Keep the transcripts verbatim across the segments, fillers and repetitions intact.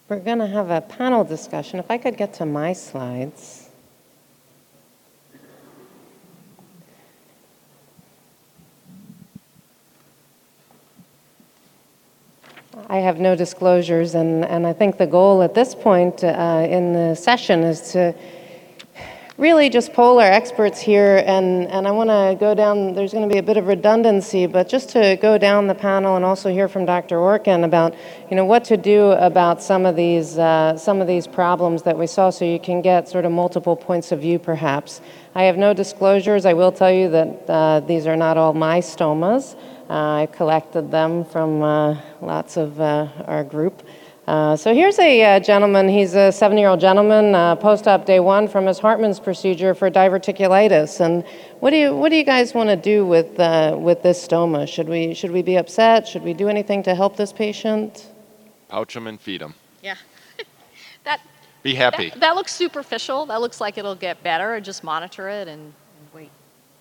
We're going to have a panel discussion. If I could get to my slides. I have no disclosures, and, and I think the goal at this point uh, in the session is to really just poll our experts here, and, and I want to go down, there's going to be a bit of redundancy, but just to go down the panel and also hear from Doctor Orkin about, you know, what to do about some of these, uh, some of these problems that we saw, so you can get sort of multiple points of view perhaps. I have no disclosures. I will tell you that uh, these are not all my stomas. Uh, I collected them from uh, lots of uh, our group. Uh, so here's a uh, gentleman, he's a seventy-year-old gentleman, uh, post-op day one from his Hartman's procedure for diverticulitis. And what do you what do you guys want to do with uh, with this stoma? Should we should we be upset? Should we do anything to help this patient? Pouch them and feed them. Yeah. that Be happy. That, that looks superficial. That looks like it'll get better. Just monitor it and, and wait.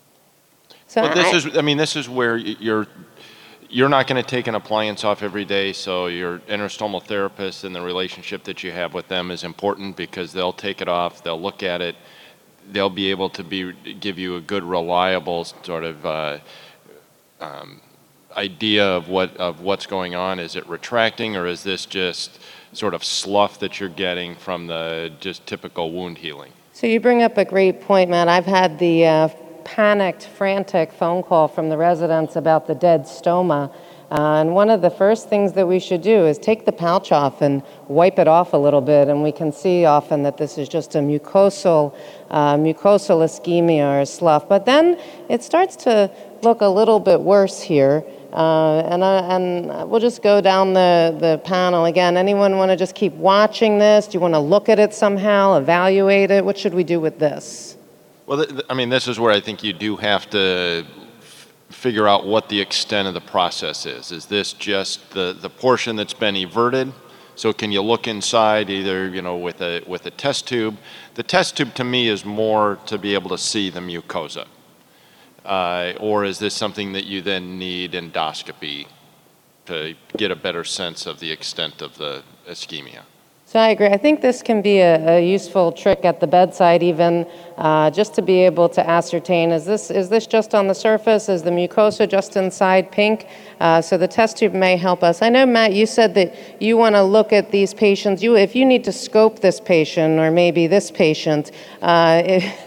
So but this I, is I mean this is where you're You're not going to take an appliance off every day, so your interstomal therapist and the relationship that you have with them is important, because they'll take it off, they'll look at it, they'll be able to be give you a good, reliable sort of uh, um, idea of what of what's going on. Is it retracting, or is this just sort of slough that you're getting from the just typical wound healing? So you bring up a great point, Matt. I've had the uh, panicked, frantic phone call from the residents about the dead stoma. Uh, and one of the first things that we should do is take the pouch off and wipe it off a little bit. And we can see often that this is just a mucosal, uh, mucosal ischemia or slough. But then it starts to look a little bit worse here. Uh, and, uh, and we'll just go down the, the panel again. Anyone want to just keep watching this? Do you want to look at it somehow, evaluate it? What should we do with this? Well, th- I mean, this is where I think you do have to f- figure out what the extent of the process is. Is this just the, the portion that's been everted? So can you look inside either, you know, with a with a test tube? The test tube to me is more to be able to see the mucosa. Uh, or is this something that you then need endoscopy to get a better sense of the extent of the ischemia? So I agree. I think this can be a, a useful trick at the bedside, even uh, just to be able to ascertain, is this is this just on the surface? Is the mucosa just inside pink? Uh, so the test tube may help us. I know, Matt, you said that you want to look at these patients. You, if you need to scope this patient, or maybe this patient, uh, if,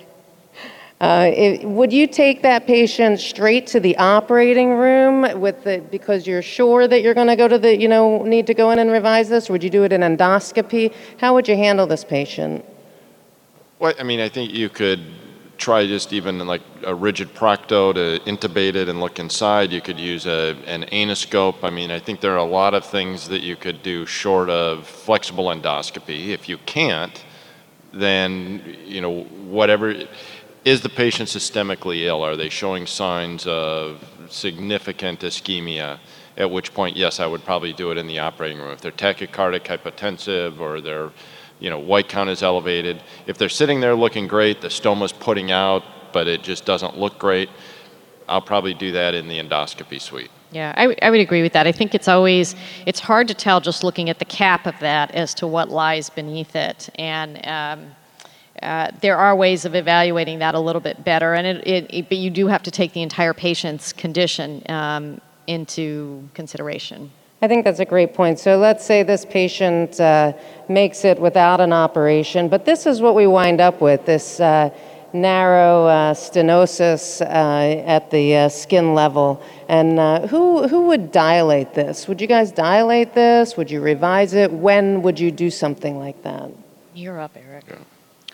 Uh, it, would you take that patient straight to the operating room with the, because you're sure that you're going to go to the, you know, need to go in and revise this? Or would you do it in endoscopy? How would you handle this patient? Well, I mean, I think you could try just even like a rigid procto to intubate it and look inside. You could use a, an anoscope. I mean, I think there are a lot of things that you could do short of flexible endoscopy. If you can't, then, you know, whatever. Is the patient systemically ill? Are they showing signs of significant ischemia? At which point, yes, I would probably do it in the operating room. If they're tachycardic, hypotensive, or their, you know, white count is elevated. If they're sitting there looking great, the stoma's putting out, but it just doesn't look great, I'll probably do that in the endoscopy suite. Yeah, I, w- I would agree with that. I think it's always, it's hard to tell just looking at the cap of that as to what lies beneath it. And um, Uh, there are ways of evaluating that a little bit better, and it, it, it, but you do have to take the entire patient's condition um, into consideration. I think that's a great point. So let's say this patient uh, makes it without an operation, but this is what we wind up with, this uh, narrow uh, stenosis uh, at the uh, skin level. And uh, who, who would dilate this? Would you guys dilate this? Would you revise it? When would you do something like that? You're up, Eric. Yeah.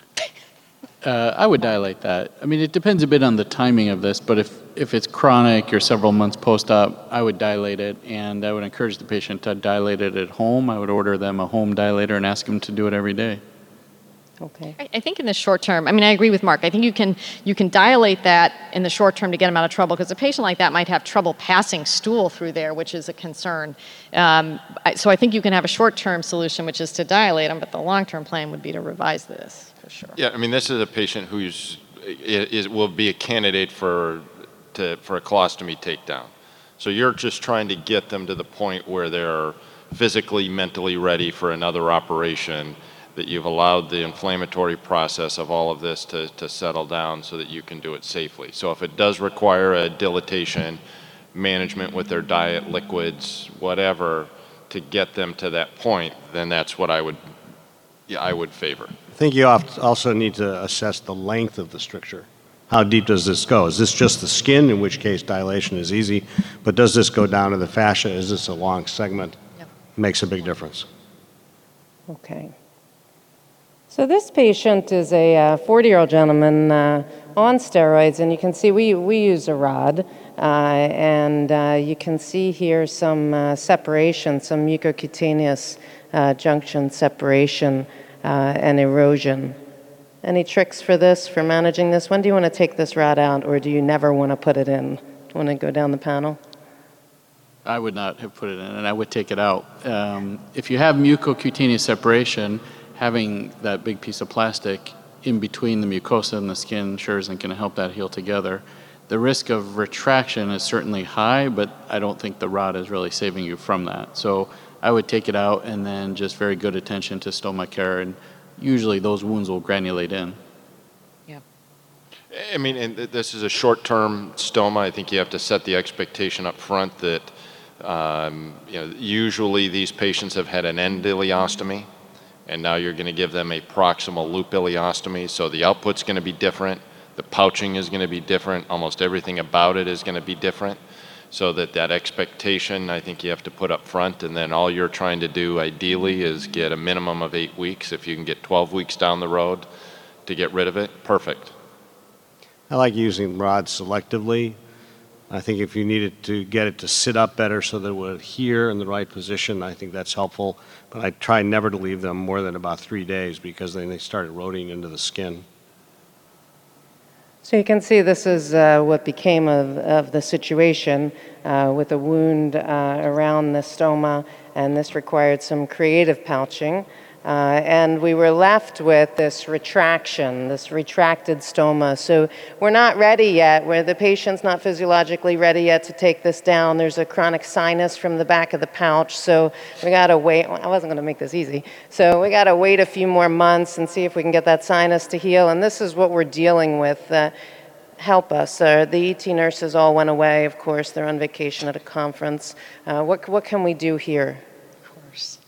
Uh, I would dilate that. I mean, it depends a bit on the timing of this, but if, if it's chronic or several months post-op, I would dilate it, and I would encourage the patient to dilate it at home. I would order them a home dilator and ask them to do it every day. Okay. I, I think in the short term, I mean, I agree with Mark. I think you can you can dilate that in the short term to get them out of trouble, because a patient like that might have trouble passing stool through there, which is a concern. Um, I, so I think you can have a short-term solution, which is to dilate them, but the long-term plan would be to revise this. Sure. Yeah, I mean, this is a patient who's is will be a candidate for to for a colostomy takedown. So you're just trying to get them to the point where they're physically, mentally ready for another operation, that you've allowed the inflammatory process of all of this to, to settle down so that you can do it safely. So if it does require a dilatation, management with their diet, liquids, whatever, to get them to that point, then that's what I would, yeah, I would favor. I think you oft- also need to assess the length of the stricture. How deep does this go? Is this just the skin, in which case dilation is easy, but does this go down to the fascia? Is this a long segment? Yep. Makes a big difference. Okay. So this patient is a forty-year-old gentleman uh, on steroids, and you can see we, we use a rod, uh, and uh, you can see here some uh, separation, some mucocutaneous uh, junction separation uh, and erosion. Any tricks for this, for managing this? When do you want to take this rod out, or do you never want to put it in? Do you want to go down the panel? I would not have put it in, and I would take it out. Um, if you have mucocutaneous separation, having that big piece of plastic in between the mucosa and the skin sure isn't going to help that heal together. The risk of retraction is certainly high, but I don't think the rod is really saving you from that. So I would take it out and then just very good attention to stoma care, and usually those wounds will granulate in. Yeah. I mean, and th- this is a short-term stoma. I think you have to set the expectation up front that um, you know, usually these patients have had an end ileostomy, and now you're going to give them a proximal loop ileostomy, so the output's going to be different, the pouching is going to be different, almost everything about it is going to be different, so that that expectation I think you have to put up front, and then all you're trying to do ideally is get a minimum of eight weeks. If you can get twelve weeks down the road to get rid of it, perfect. I like using rods selectively. I think if you needed to get it to sit up better so that it would adhere in the right position, I think that's helpful. But I try never to leave them more than about three days because then they start eroding into the skin. So you can see this is uh, what became of, of the situation uh, with a wound uh, around the stoma, and this required some creative pouching. Uh, and we were left with this retraction, this retracted stoma. So we're not ready yet, where the patient's not physiologically ready yet to take this down. There's a chronic sinus from the back of the pouch, so we gotta wait. I wasn't gonna make this easy. So we gotta wait a few more months and see if we can get that sinus to heal, and this is what we're dealing with. Uh, help us. Uh, the E T nurses all went away, of course. They're on vacation at a conference. Uh, what, what can we do here? Of course.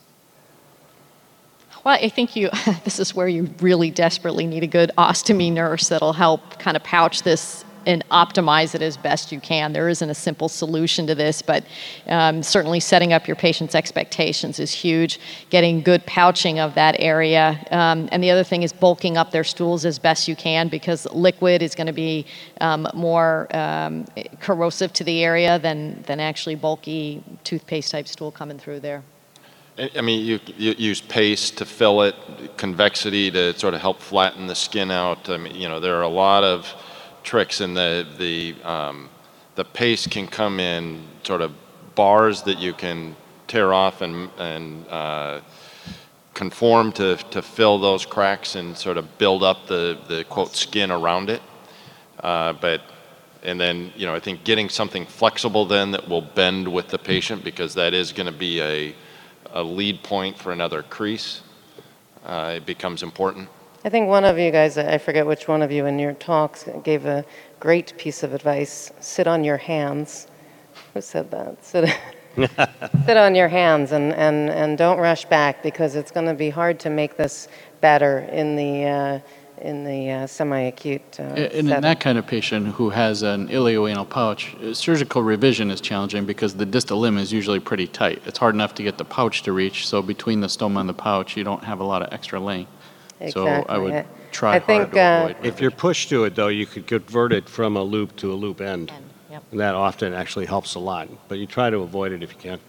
Well, I think you, this is where you really desperately need a good ostomy nurse that'll help kind of pouch this and optimize it as best you can. There isn't a simple solution to this, but um, certainly setting up your patient's expectations is huge. Getting good pouching of that area. Um, and the other thing is bulking up their stools as best you can, because liquid is going to be um, more um, corrosive to the area than, than actually bulky toothpaste type stool coming through there. I mean, you, you use paste to fill it, convexity to sort of help flatten the skin out. I mean, you know, there are a lot of tricks, and the the um, the paste can come in sort of bars that you can tear off and and uh, conform to to fill those cracks and sort of build up the the quote skin around it. Uh, but and then you know, I think getting something flexible then that will bend with the patient, because that is going to be a a lead point for another crease, uh, it becomes important. I think one of you guys, I forget which one of you in your talks, gave a great piece of advice. Sit on your hands. Who said that? Sit, sit on your hands and, and, and don't rush back, because it's going to be hard to make this better in the, uh, in the uh, semi-acute uh, And setting. in that kind of patient who has an ilioanal pouch, uh, surgical revision is challenging because the distal limb is usually pretty tight. It's hard enough to get the pouch to reach, so between the stoma and the pouch, you don't have a lot of extra length. So I Exactly. would I- try I hard think, to uh, avoid If you're pushed to it, though, you could convert it from a loop to a loop end. And, yep. And that often actually helps a lot. But you try to avoid it if you can.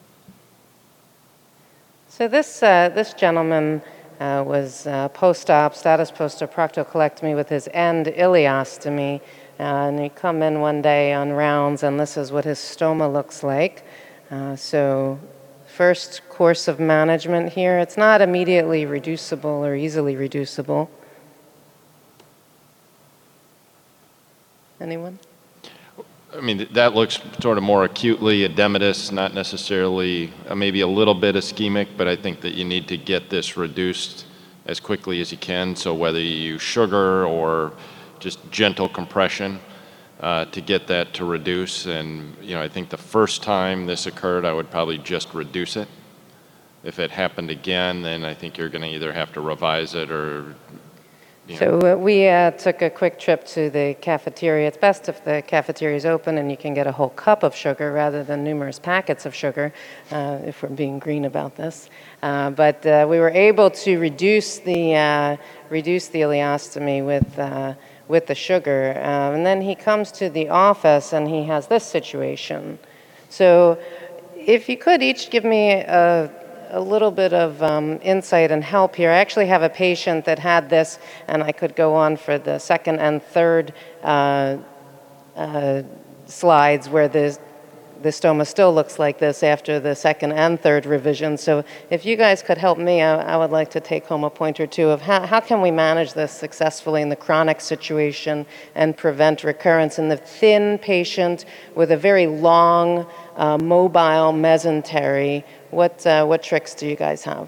So this, uh, this gentleman uh, was uh, post-op, status post-op proctocolectomy with his end ileostomy. Uh, and he come in one day on rounds, and this is what his stoma looks like. Uh, so first course of management here, it's not immediately reducible or easily reducible. Anyone? I mean, that looks sort of more acutely edematous, not necessarily, uh, maybe a little bit ischemic, but I think that you need to get this reduced as quickly as you can. So whether you use sugar or just gentle compression uh, to get that to reduce. And, you know, I think the first time this occurred, I would probably just reduce it. If it happened again, then I think you're going to either have to revise it or, you know. So uh, we uh, took a quick trip to the cafeteria. It's best if the cafeteria is open and you can get a whole cup of sugar rather than numerous packets of sugar, uh, if we're being green about this. Uh, but uh, we were able to reduce the uh, reduce the ileostomy with uh, with the sugar. Um, and then he comes to the office and he has this situation. So if you could each give me a a little bit of um, insight and help here. I actually have a patient that had this, and I could go on for the second and third uh, uh, slides where the, the stoma still looks like this after the second and third revision. So if you guys could help me, I, I would like to take home a point or two of how, how can we manage this successfully in the chronic situation and prevent recurrence in the thin patient with a very long, uh, mobile mesentery. What, uh, what tricks do you guys have?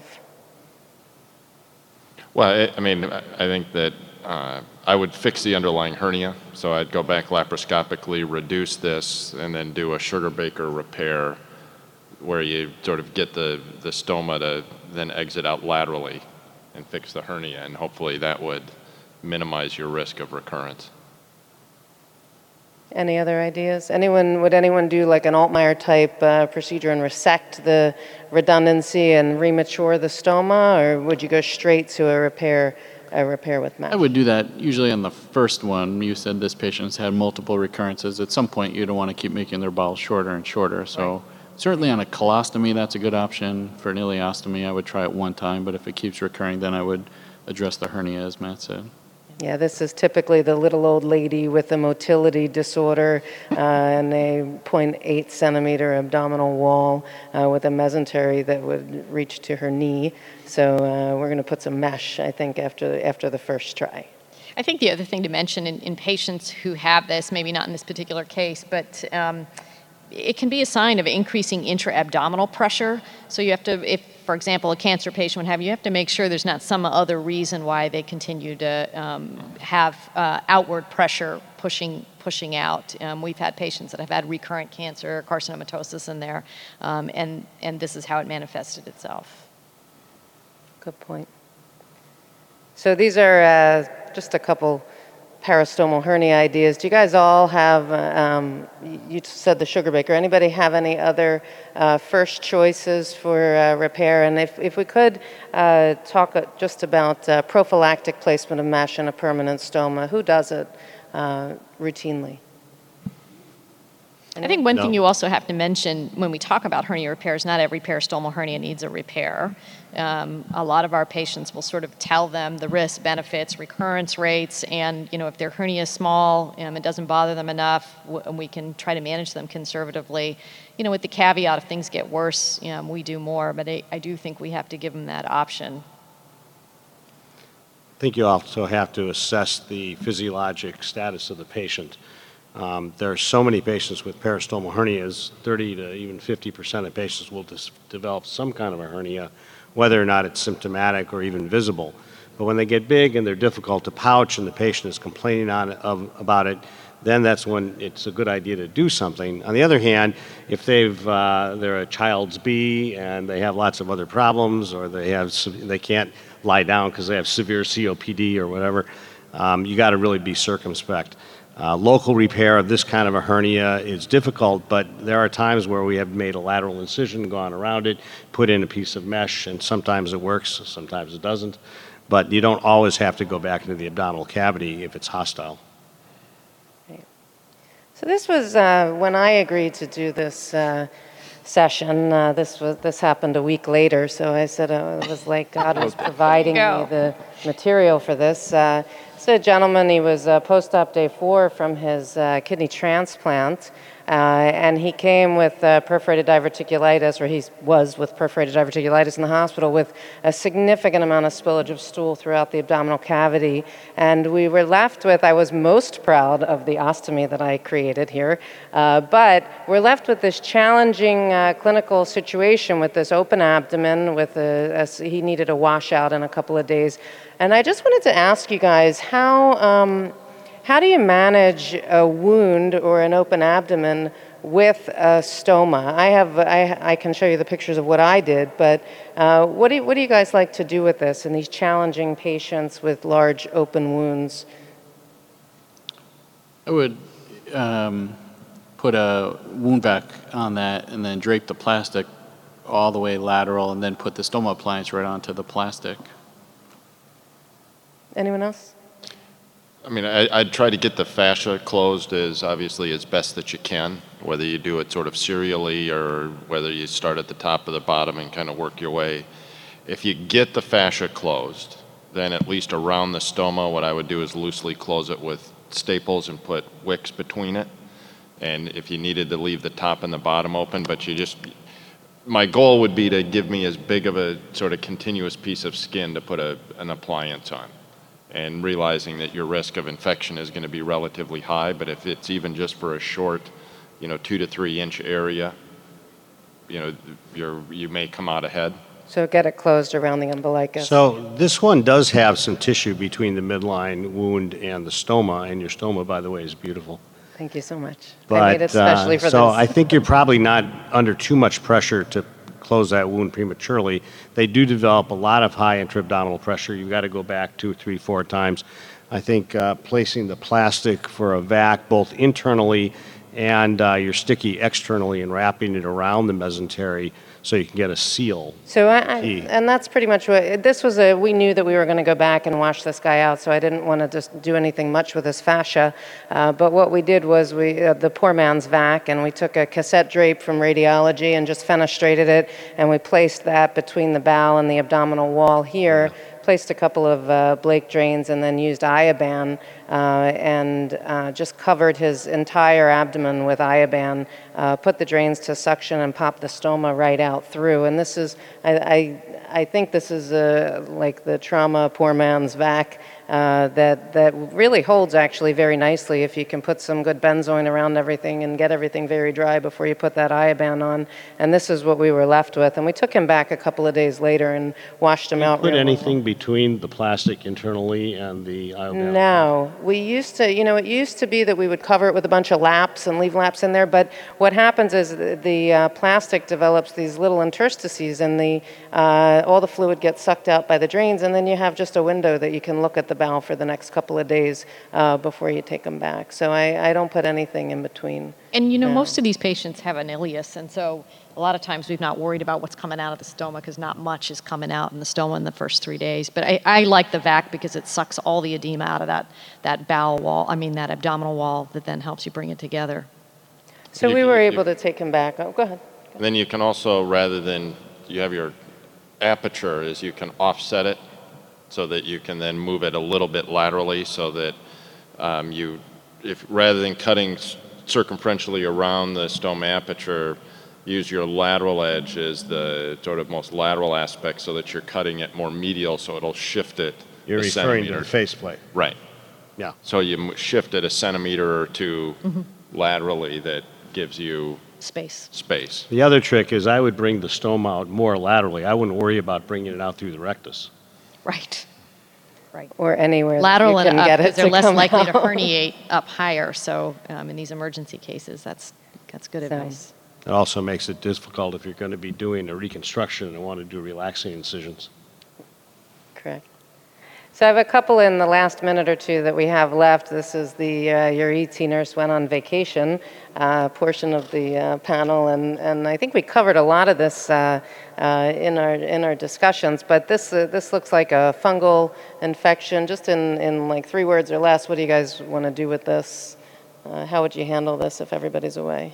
Well, I, I mean, I I think that uh, I would fix the underlying hernia. So I'd go back laparoscopically, reduce this, and then do a sugar baker repair where you sort of get the, the stoma to then exit out laterally and fix the hernia. And hopefully that would minimize your risk of recurrence. Any other ideas? Anyone, would anyone do like an Altmaier type uh, procedure and resect the redundancy and remature the stoma, or would you go straight to a repair, a repair with mesh? I would do that usually on the first one. You said this patient's had multiple recurrences. At some point, you don't want to keep making their bowels shorter and shorter. So right. Certainly on a colostomy, that's a good option. For an ileostomy, I would try it one time, but if it keeps recurring, then I would address the hernia, as Matt said. Yeah, this is typically the little old lady with a motility disorder uh, and a zero point eight centimeter abdominal wall uh, with a mesentery that would reach to her knee. So uh, we're going to put some mesh, I think, after, after the first try. I think the other thing to mention in, in patients who have this, maybe not in this particular case, but um, it can be a sign of increasing intra-abdominal pressure. So you have to, if, for example, a cancer patient would have, you have to make sure there's not some other reason why they continue to um, have uh, outward pressure pushing pushing out. Um, we've had patients that have had recurrent cancer, carcinomatosis in there, um, and, and this is how it manifested itself. Good point. So these are uh, just a couple peristomal hernia ideas. Do you guys all have, uh, um, you said the sugar baker, anybody have any other uh, first choices for uh, repair? And if, if we could uh, talk uh, just about uh, prophylactic placement of mesh in a permanent stoma, who does it uh, routinely? I think one No. thing you also have to mention when we talk about hernia repairs, not every peristomal hernia needs a repair. Um, a lot of our patients will sort of tell them the risks, benefits, recurrence rates, and you know if their hernia is small, um, it doesn't bother them enough, w- and we can try to manage them conservatively. You know, with the caveat if things get worse, you know, we do more, but I, I do think we have to give them that option. I think you also have to assess the physiologic status of the patient. Um, there are so many patients with peristomal hernias, thirty to even fifty percent of patients will dis- develop some kind of a hernia, whether or not it's symptomatic or even visible. But when they get big and they're difficult to pouch and the patient is complaining on, of, about it, then that's when it's a good idea to do something. On the other hand, if they've, uh, they're a child's B and they have lots of other problems, or they, have, they can't lie down because they have severe C O P D or whatever, um, you got to really be circumspect. Uh, local repair of this kind of a hernia is difficult, but there are times where we have made a lateral incision, gone around it, put in a piece of mesh, and sometimes it works, sometimes it doesn't. But you don't always have to go back into the abdominal cavity if it's hostile. So this was uh, when I agreed to do this uh, session. Uh, this was this happened a week later, so I said uh, it was like God was providing me Go. the material for this. Uh, so a gentleman, he was uh, post-op day four from his uh, kidney transplant. Uh, and he came with uh, perforated diverticulitis, or he was with perforated diverticulitis in the hospital with a significant amount of spillage of stool throughout the abdominal cavity. And we were left with, I was most proud of the ostomy that I created here, uh, but we're left with this challenging uh, clinical situation with this open abdomen, with a, a, he needed a washout in a couple of days. And I just wanted to ask you guys, how, um, how do you manage a wound or an open abdomen with a stoma? I have, I, I can show you the pictures of what I did, but uh, what, do you, what do you guys like to do with this in these challenging patients with large open wounds? I would um, put a wound vac on that and then drape the plastic all the way lateral and then put the stoma appliance right onto the plastic. Anyone else? I mean, I, I'd try to get the fascia closed as obviously as best that you can, whether you do it sort of serially or whether you start at the top or the bottom and kind of work your way. If you get the fascia closed, then at least around the stoma, what I would do is loosely close it with staples and put wicks between it. And if you needed to leave the top and the bottom open, but you just, my goal would be to give me as big of a sort of continuous piece of skin to put a, an appliance on. And realizing that your risk of infection is going to be relatively high, but if it's even just for a short, you know, two to three inch area, you know, you're, you may come out ahead. So get it closed around the umbilicus. So this one does have some tissue between the midline wound and the stoma, and your stoma, by the way, is beautiful. Thank you so much. But, I made it especially uh, for so this. I think you're probably not under too much pressure to close that wound prematurely. They do develop a lot of high intra-abdominal pressure. You've got to go back two, three, four times. I think uh, placing the plastic for a vac both internally and uh, your sticky externally and wrapping it around the mesentery so you can get a seal. So, I, I, Key. and that's pretty much what, this was a, we knew that we were going to go back and wash this guy out, so I didn't want to just do anything much with his fascia. Uh, but what we did was we, uh, the poor man's vac, and we took a cassette drape from radiology and just fenestrated it, and we placed that between the bowel and the abdominal wall here. Yeah. Placed a couple of uh, Blake drains and then used Ioban uh, and uh, just covered his entire abdomen with Ioban, uh, put the drains to suction and popped the stoma right out through. And this is, I, I, I think this is uh, like the trauma poor man's vac uh, that, that really holds actually very nicely if you can put some good benzoin around everything and get everything very dry before you put that Ioban on. And this is what we were left with. And we took him back a couple of days later and washed him out. Put real anything well. between the plastic internally and the Ioban? No, we used to, you know, it used to be that we would cover it with a bunch of laps and leave laps in there, but what happens is the, the uh, plastic develops these little interstices and the, uh, all the fluid gets sucked out by the drains, and then you have just a window that you can look at the bowel for the next couple of days uh, before you take them back. So I, I don't put anything in between. And you know, No. most of these patients have an ileus, and so a lot of times we've not worried about what's coming out of the stoma because not much is coming out in the stoma in the first three days. But I, I like the vac because it sucks all the edema out of that, that bowel wall, I mean that abdominal wall that then helps you bring it together. So You- we were you- able to take him back. Oh, go ahead. Then you can also, rather than, you have your aperture, is you can offset it so that you can then move it a little bit laterally so that um, you, if rather than cutting s- circumferentially around the stoma aperture, use your lateral edge as the sort of most lateral aspect so that you're cutting it more medial so it'll shift it You're a referring to centimeter. the faceplate. Right. Yeah. So you m- shift it a centimeter or two laterally that gives you Space. space. The other trick is I would bring the stoma out more laterally. I wouldn't worry about bringing it out through the rectus. Right. Right. Or anywhere Lateral that you and can up get it because they're to less come likely to out. herniate up higher. So um, in these emergency cases, that's that's good So- advice. It also makes it difficult if you're going to be doing a reconstruction and want to do relaxing incisions. Correct. So I have a couple in the last minute or two that we have left. This is the uh, your E T nurse went on vacation uh, portion of the uh, panel, and, and I think we covered a lot of this uh, uh, in our in our discussions. But this uh, this looks like a fungal infection. Just in, in like three words or less, what do you guys want to do with this? Uh, how would you handle this if everybody's away?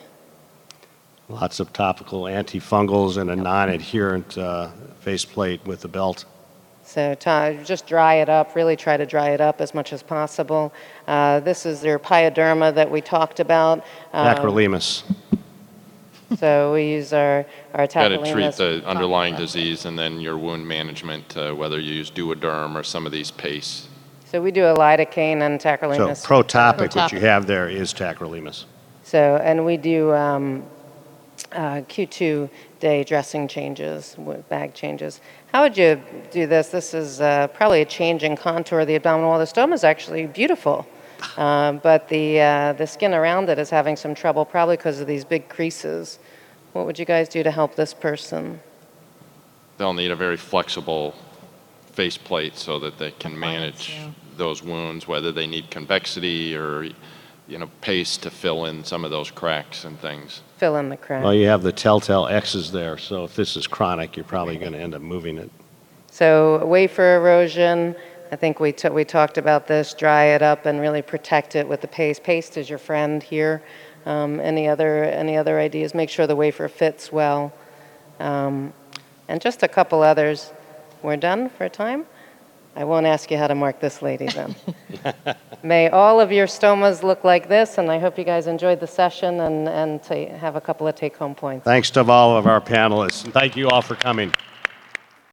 Lots of topical antifungals and a non-adherent uh, faceplate with the belt. So to, just dry it up, really try to dry it up as much as possible. Uh, this is their pyoderma that we talked about. Um, Tacrolimus. So we use our, our Got to treat tacrolimus. the underlying disease and then your wound management, uh, whether you use Duoderm or some of these pastes. So we do a lidocaine and So tacrolimus. Protopic, what you Protopic. have there is tacrolimus. So, and we do um, uh, Q two day dressing changes, with bag changes. How would you do this? This is uh, probably a change in contour of the abdominal wall. The stoma is actually beautiful, um, but the, uh, the skin around it is having some trouble, probably because of these big creases. What would you guys do to help this person? They'll need a very flexible faceplate so that they can manage those wounds, whether they need convexity or, you know, paste to fill in some of those cracks and things. Fill in the crack. Well, you have the telltale X's there, so if this is chronic, you're probably going to end up moving it. So wafer erosion, I think we, t- we talked about this, dry it up and really protect it with the paste. Paste is your friend here. Um, any other any other ideas? Make sure the wafer fits well. Um, and just a couple others. We're done for time? I won't ask you how to mark this lady then. May all of your stomas look like this, and I hope you guys enjoyed the session and, and to have a couple of take-home points. Thanks to all of our panelists, and thank you all for coming.